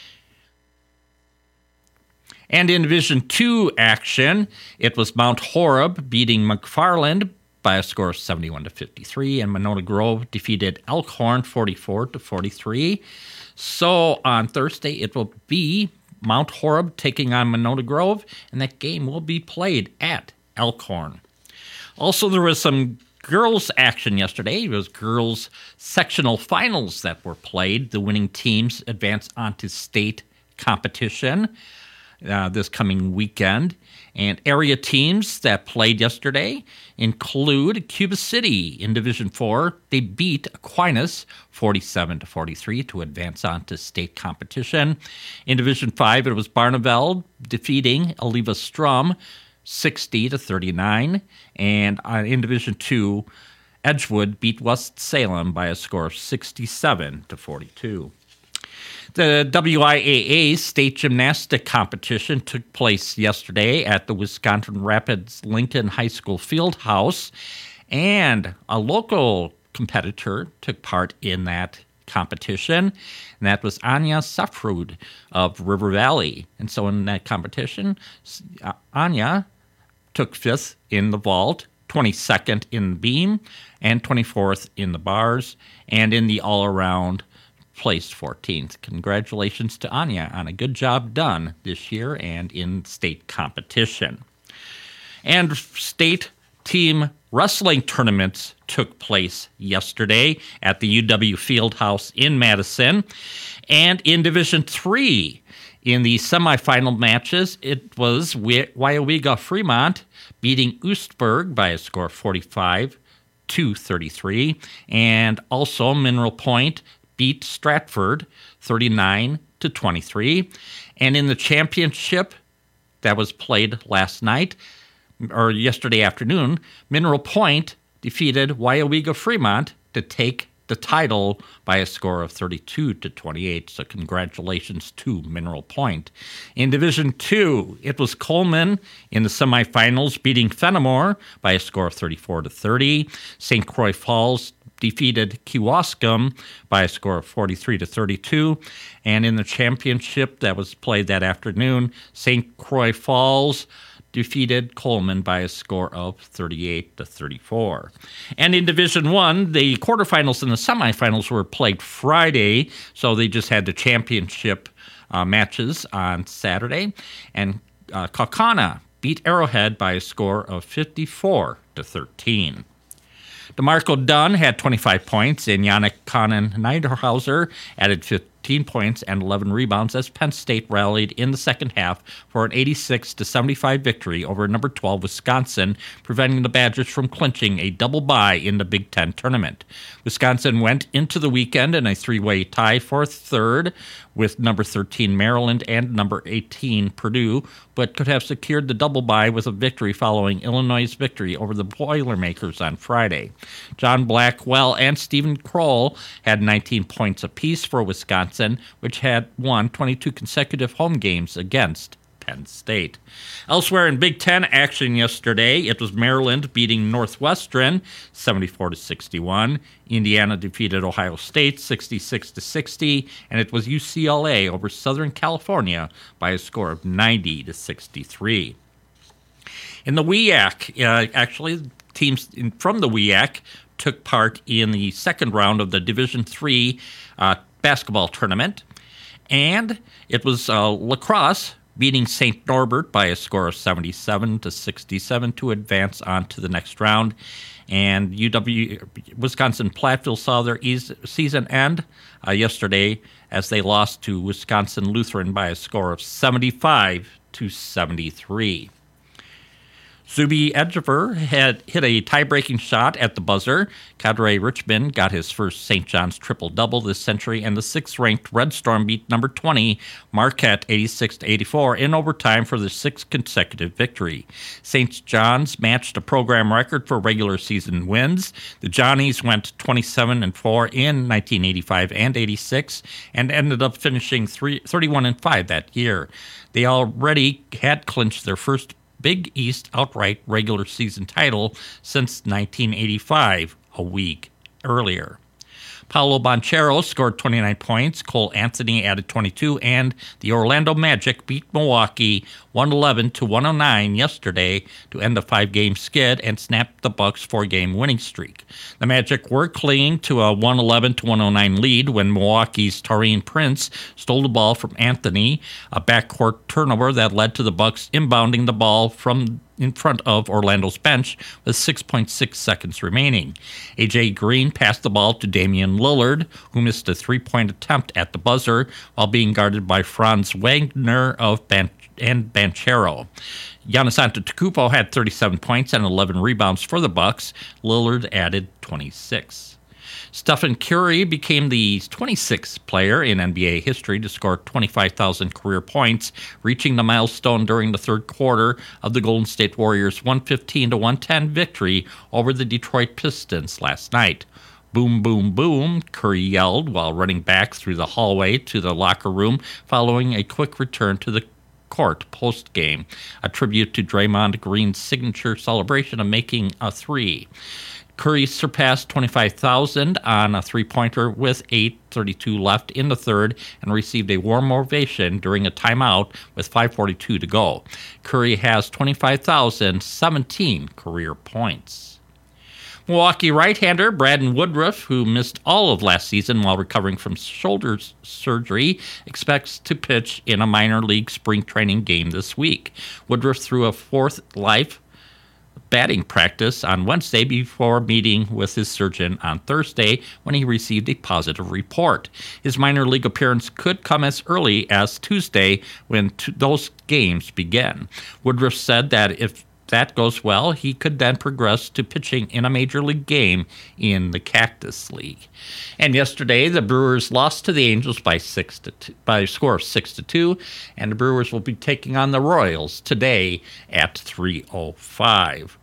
And in Division 2 action, it was Mount Horeb beating McFarland by a score of 71-53, and Monona Grove defeated Elkhorn 44-43. So on Thursday, it will be Mount Horeb taking on Monona Grove, and that game will be played at Elkhorn. Also, there was some girls action yesterday. It was girls sectional finals that were played. The winning teams advance onto state competition this coming weekend. And area teams that played yesterday include Cuba City in Division 4. They beat Aquinas 47-43 to advance on to state competition. In Division 5, it was Barneveld defeating Oliva Strum 60-39. And in Division 2, Edgewood beat West Salem by a score of 67-42. The WIAA state gymnastic competition took place yesterday at the Wisconsin Rapids Lincoln High School field house, and a local competitor took part in that competition, and that was Anya Safrud of River Valley. And so in that competition, Anya took 5th in the vault, 22nd in the beam, and 24th in the bars, and in the all-around placed 14th. Congratulations to Anya on a good job done this year and in state competition. And state team wrestling tournaments took place yesterday at the UW Fieldhouse in Madison. And in Division 3, in the semifinal matches, it was Weyauwega Fremont beating Oostburg by a score of 45-33. And also Mineral Point beat Stratford 39-23. And in the championship that was played last night, or yesterday afternoon, Mineral Point defeated Weyauwega Fremont to take the title by a score of 32-28. So congratulations to Mineral Point. In Division 2, it was Coleman in the semifinals beating Fenimore by a score of 34-30. St. Croix Falls defeated Kewaskum by a score of 43-32. And in the championship that was played that afternoon, St. Croix Falls defeated Coleman by a score of 38-34. And in Division 1, the quarterfinals and the semifinals were played Friday, so they just had the championship matches on Saturday. And Kaukauna beat Arrowhead by a score of 54-13. DeMarco Dunn had 25 points, and Yannick Konnen-Niederhauser added 15 points and 11 rebounds as Penn State rallied in the second half for an 86-75 victory over number 12 Wisconsin, preventing the Badgers from clinching a double bye in the Big Ten tournament. Wisconsin went into the weekend in a three-way tie for third with number 13 Maryland and number 18 Purdue, but could have secured the double bye with a victory following Illinois' victory over the Boilermakers on Friday. John Blackwell and Stephen Kroll had 19 points apiece for Wisconsin, which had won 22 consecutive home games against Penn State. Elsewhere in Big Ten action yesterday, it was Maryland beating Northwestern 74-61. Indiana defeated Ohio State 66-60, and it was UCLA over Southern California by a score of 90-63. In the WIAC, actually, teams from the WIAC took part in the second round of the Division III basketball tournament, and it was lacrosse beating St. Norbert by a score of 77-67 to advance on to the next round. And Wisconsin Platteville saw their season end yesterday as they lost to Wisconsin Lutheran by a score of 75-73. Zuby Edgever had hit a tie-breaking shot at the buzzer. Kadre Richmond got his first St. John's triple-double this century, and the 6th-ranked Red Storm beat number 20 Marquette 86-84 in overtime for the 6th consecutive victory. St. John's matched a program record for regular season wins. The Johnnies went 27-4 in 1985 and 86 and ended up finishing 31-5 that year. They already had clinched their first Big East outright regular season title since 1985, a week earlier. Paolo Banchero scored 29 points, Cole Anthony added 22, and the Orlando Magic beat Milwaukee 111-109 yesterday to end the 5-game skid and snap the Bucks' 4-game winning streak. The Magic were clinging to a 111-109 lead when Milwaukee's Taurean Prince stole the ball from Anthony, a backcourt turnover that led to the Bucks inbounding the ball from in front of Orlando's bench with 6.6 seconds remaining. A.J. Green passed the ball to Damian Lillard, who missed a 3-point attempt at the buzzer while being guarded by Franz Wagner of Banchero. Giannis Antetokounmpo had 37 points and 11 rebounds for the Bucks. Lillard added 26. Stephen Curry became the 26th player in NBA history to score 25,000 career points, reaching the milestone during the third quarter of the Golden State Warriors' 115-110 victory over the Detroit Pistons last night. Boom, boom, boom, Curry yelled while running back through the hallway to the locker room following a quick return to the court post-game, a tribute to Draymond Green's signature celebration of making a three. Curry surpassed 25,000 on a three-pointer with 8:32 left in the third and received a warm ovation during a timeout with 5:42 to go. Curry has 25,017 career points. Milwaukee right-hander Brandon Woodruff, who missed all of last season while recovering from shoulder surgery, expects to pitch in a minor league spring training game this week. Woodruff threw a fourth live batting practice on Wednesday before meeting with his surgeon on Thursday when he received a positive report. His minor league appearance could come as early as Tuesday when those games begin. Woodruff said that if that goes well, he could then progress to pitching in a major league game in the Cactus League. And yesterday, the Brewers lost to the Angels by a score of 6-2, and the Brewers will be taking on the Royals today at 3:05.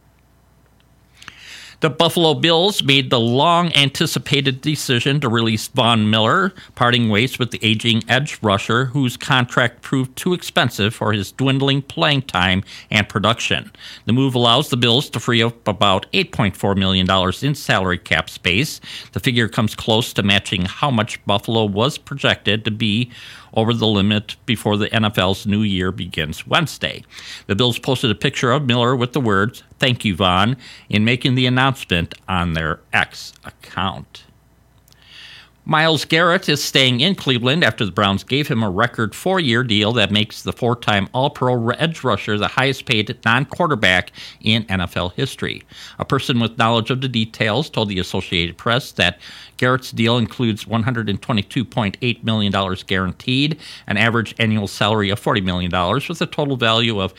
The Buffalo Bills made the long-anticipated decision to release Von Miller, parting ways with the aging edge rusher whose contract proved too expensive for his dwindling playing time and production. The move allows the Bills to free up about $8.4 million in salary cap space. The figure comes close to matching how much Buffalo was projected to be over the limit before the NFL's new year begins Wednesday. The Bills posted a picture of Miller with the words, "Thank you, Von," in making the announcement on their X account. Myles Garrett is staying in Cleveland after the Browns gave him a record 4-year deal that makes the 4-time All-Pro edge rusher the highest-paid non-quarterback in NFL history. A person with knowledge of the details told the Associated Press that Garrett's deal includes $122.8 million guaranteed, an average annual salary of $40 million, with a total value of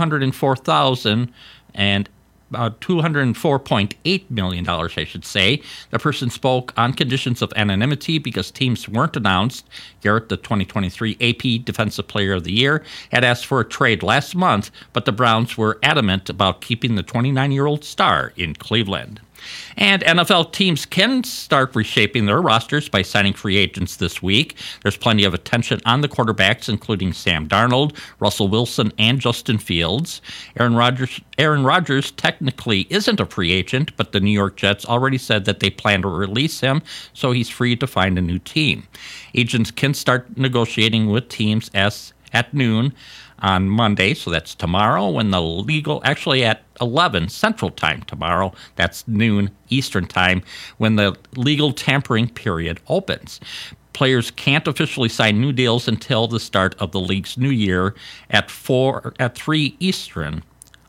$204.8 million, I should say. The person spoke on conditions of anonymity because teams weren't announced. Garrett, the 2023 AP Defensive Player of the Year, had asked for a trade last month, but the Browns were adamant about keeping the 29-year-old star in Cleveland. And NFL teams can start reshaping their rosters by signing free agents this week. There's plenty of attention on the quarterbacks, including Sam Darnold, Russell Wilson, and Justin Fields. Aaron Rodgers technically isn't a free agent, but the New York Jets already said that they plan to release him, so he's free to find a new team. Agents can start negotiating with teams at noon on Monday, so that's tomorrow, when the legal, actually at 11 Central Time tomorrow, that's noon Eastern Time, when the legal tampering period opens. Players can't officially sign new deals until the start of the league's new year at 4 Eastern,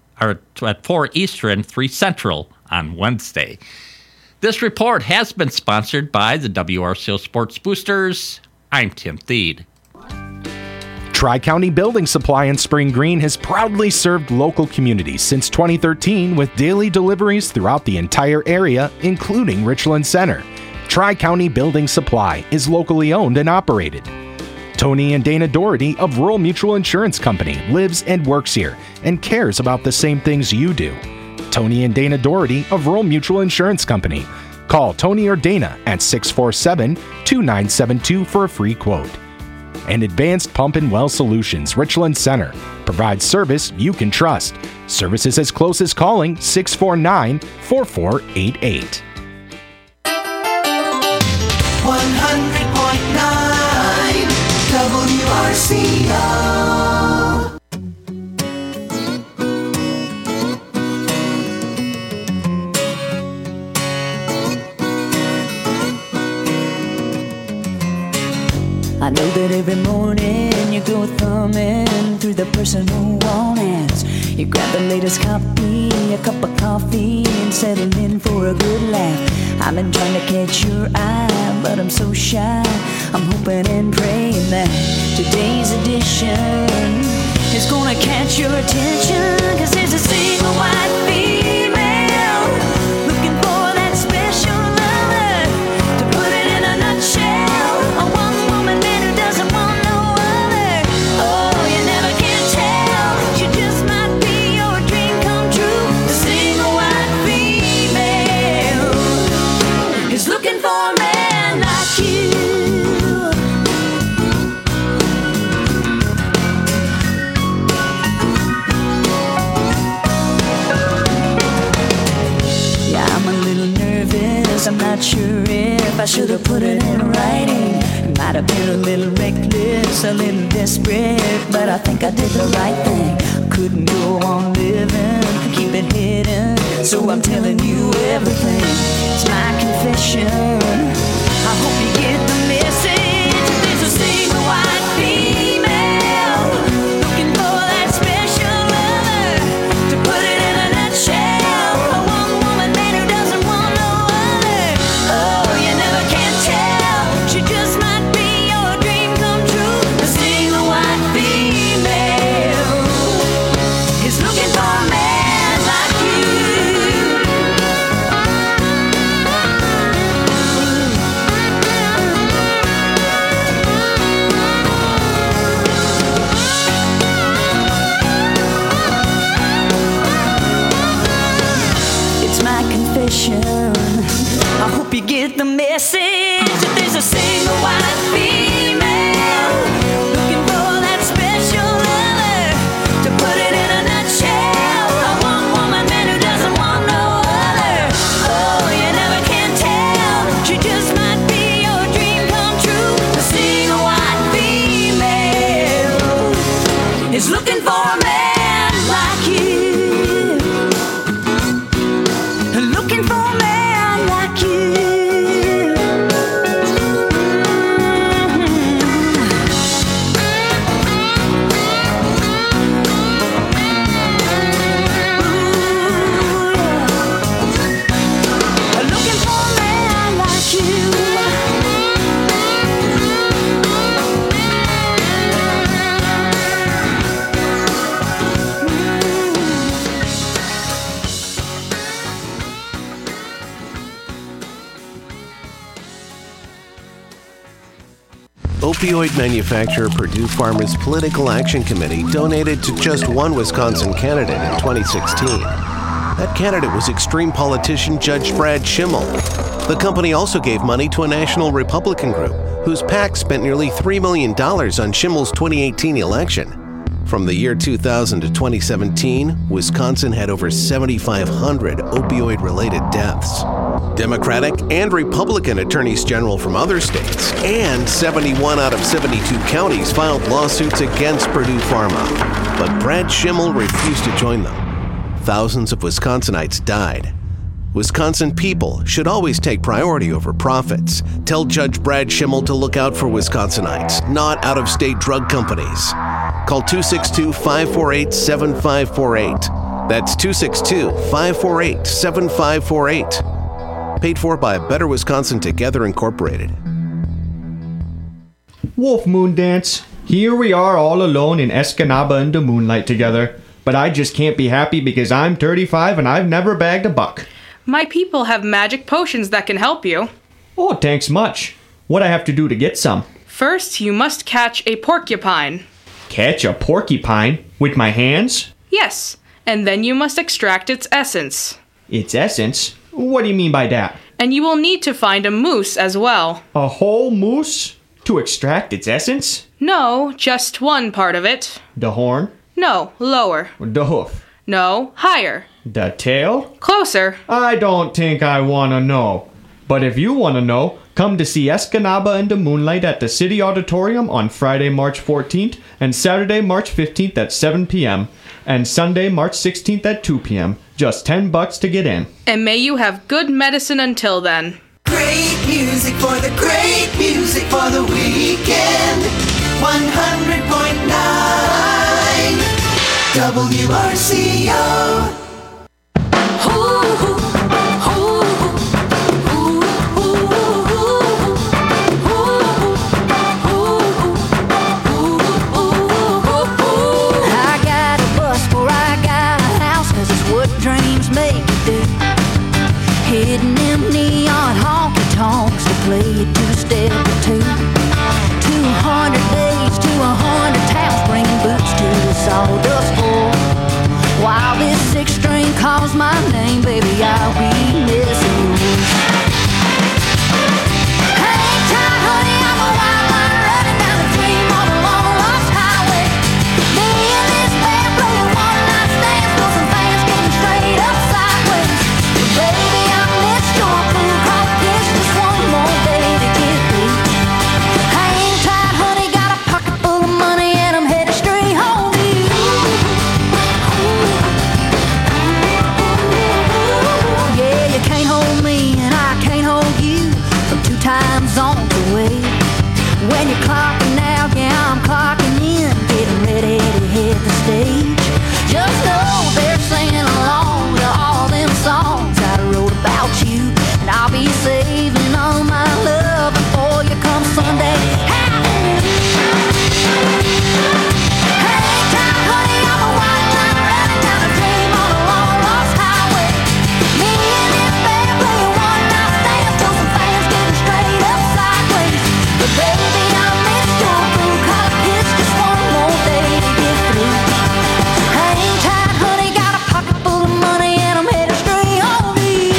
3 Central on Wednesday. This report has been sponsored by the WRCO Sports Boosters. I'm Tim Thede. Tri-County Building Supply in Spring Green has proudly served local communities since 2013 with daily deliveries throughout the entire area, including Richland Center. Tri-County Building Supply is locally owned and operated. Tony and Dana Doherty of Rural Mutual Insurance Company lives and works here and cares about the same things you do. Tony and Dana Doherty of Rural Mutual Insurance Company. Call Tony or Dana at 647-2972 for a free quote. And Advanced Pump and Well Solutions, Richland Center, provides service you can trust. Services as close as calling 649-4488. 100.9 WRCO. I know that every morning you go thumbing through the personal romance. You grab the latest copy, a cup of coffee, and settle in for a good laugh. I've been trying to catch your eye, but I'm so shy. I'm hoping and praying that today's edition is gonna catch your attention, 'cause there's a single white female looking for that special lover. To put it in a nutshell, a one-woman man who doesn't want no other. Oh, you never can tell, she just might be your dream come true. The single white female is looking for a man like you. I'm not sure if I should have put it in writing. Might have been a little reckless, a little desperate, but I think I did the right thing. Couldn't go on living, keep it hidden, so I'm telling you everything. It's my confession. I hope you get the message. There's a single white female looking for that special lover. To put it in a nutshell, a one-woman man who doesn't want no other. Oh, you never can tell, she just might be your dream come true. The single white female is looking for a man like you. It's my confession. I hope you get the message. That there's a single white female looking for that special lover. To put it in a nutshell, a one-woman man who doesn't want no other. Oh, you never can tell, she just might be your dream come true. The single white female is looking for a man like you. Looking for a man like you. Looking for a man like you. Opioid manufacturer Purdue Pharma's Political Action Committee donated to just one Wisconsin candidate in 2016. That candidate was extreme politician Judge Brad Schimmel. The company also gave money to a national Republican group whose PAC spent nearly $3 million on Schimmel's 2018 election. From the year 2000 to 2017, Wisconsin had over 7,500 opioid-related deaths. Democratic and Republican attorneys general from other states and 71 out of 72 counties filed lawsuits against Purdue Pharma. But Brad Schimmel refused to join them. Thousands of Wisconsinites died. Wisconsin people should always take priority over profits. Tell Judge Brad Schimmel to look out for Wisconsinites, not out-of-state drug companies. Call 262-548-7548. That's 262-548-7548. Paid for by Better Wisconsin Together Incorporated. Wolf Moon Dance. Here we are all alone in Escanaba in the moonlight together. But I just can't be happy because I'm 35 and I've never bagged a buck. My people have magic potions that can help you. Oh, thanks much. What I have to do to get some? First, you must catch a porcupine. Catch a porcupine? With my hands? Yes, and then you must extract its essence. Its essence? What do you mean by that? And you will need to find a moose as well. A whole moose? To extract its essence? No, just one part of it. The horn? No, lower. The hoof? No, higher. The tail? Closer. I don't think I want to know. But if you want to know, come to see Escanaba in the Moonlight at the City Auditorium on Friday, March 14th and Saturday, March 15th at 7 p.m. and Sunday, March 16th at 2 p.m. Just $10 to get in. And may you have good medicine until then. Great music for the great music for the weekend. 100.9 WRCO. I play a two-step or two. 200 days to 100 towns, bringing boots to the sawdust floor. While this six-string calls my name, baby, I'll be missing you. Hang tight, honey, I'm a wild line running down the dream on a long lost highway. Me and this band playing one-night stands till some fans getting straight up sideways. But baby, I missed your cool call kiss, just one more day to get through. Hang tight, honey, got a pocket full of money and I'm headed straight home to you. Yeah, you can't hold me and I can't hold you from 2 time zones away. When you're clocking out, yeah, I'm clocking in, getting ready to hit the stage. Just know they're singing along to all them songs I wrote about you, and I'll be saving all my love before you come Sunday. Hang tight, honey, I'm a white line running down a dream on a long lost highway. Me and this band playing one-night stands till some fans getting straight up sideways. But baby, I missed your blue collar kiss, just one more day to get through. Hang tight, honey, got a pocket full of money and I'm headed straight home to you.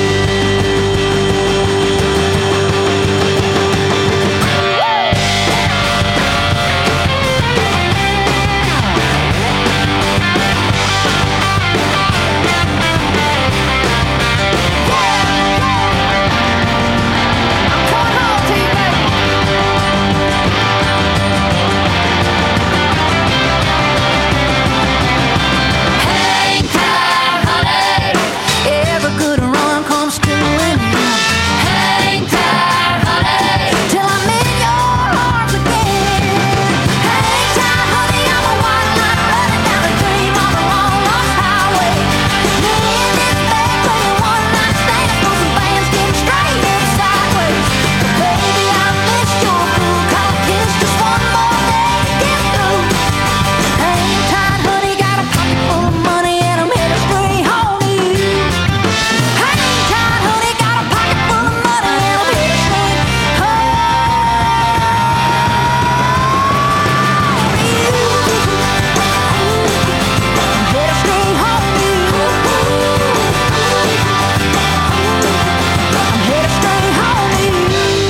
Hang tight, honey, every good run comes to an end. Hang tight, honey, till I'm in your arms again. Hang tight, honey, I'm a white line running down a dream on a long lost highway. Me and this band playing one-night stands till some fans getting straight up sideways. But baby, I missed your blue collar kiss, just one more day to get through. Hang tight, honey, got a pocket full of money and I'm headed straight home to you. Hang tight, honey, got a pocket full of money and I'm headed straight home to you. I'm headed straight home to you. I'm headed straight home to you.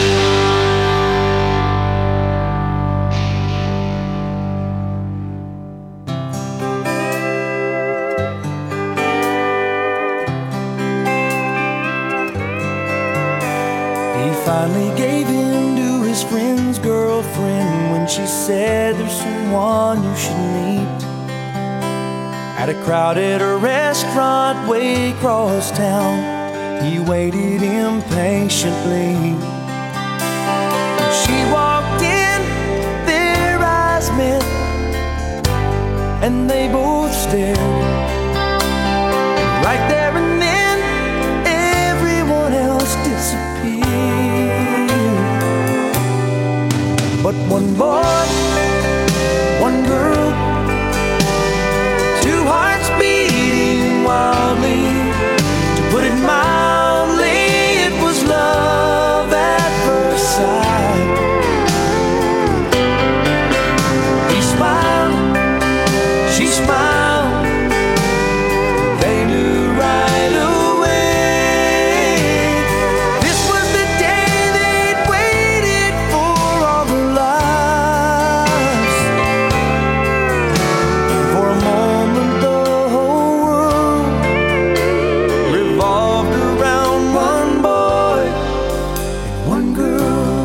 He finally gave in to his friend's girlfriend when she said there's someone you should meet. At a crowded restaurant way across town, he waited impatiently. When she walked in, their eyes met, and they both stared. Right there and then, everyone else disappeared. But one boy, one girl, 2 hearts beating wildly. To put it mildly, it was love at first sight. He smiled, she smiled. They knew right away. This was the day they'd waited for all their lives. For a moment, the whole world revolved around one boy and one girl.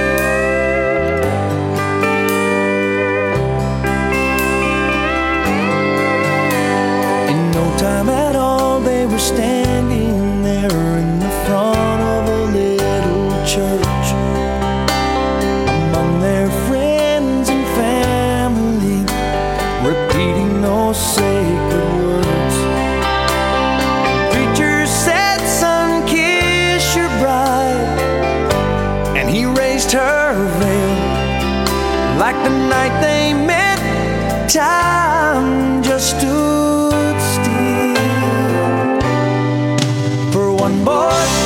In no time at all, they were standing there in the front of a little church, among their friends and family, repeating those sacred words. Preacher said, "Son, kiss your bride," and he raised her veil. Like the night they met, time just stood still. For one boy,